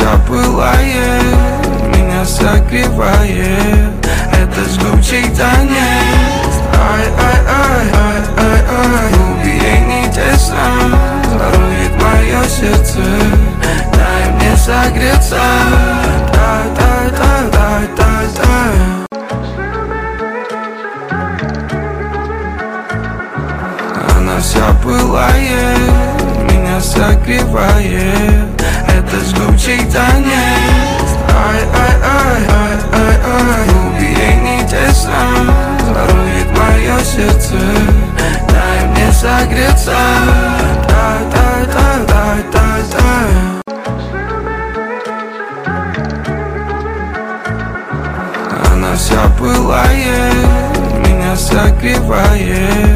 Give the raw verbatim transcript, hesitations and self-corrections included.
вся пылает, меня согревает. Это жгучий танец. Ай, ай, ай, ай, ай, ай. Глубее не тесно, ворует мое сердце. Дай мне согреться. Дай, дай, дай, дай, дай, дай. Она вся пылает, меня согревает. Это жгучий танец. Ай, ай, ай, ай, ай, ай. Глубее не тесно, ворует мое сердце. Дай мне согреться. Дай, дай, дай, дай, дай, дай. Она вся пылает, меня согревает.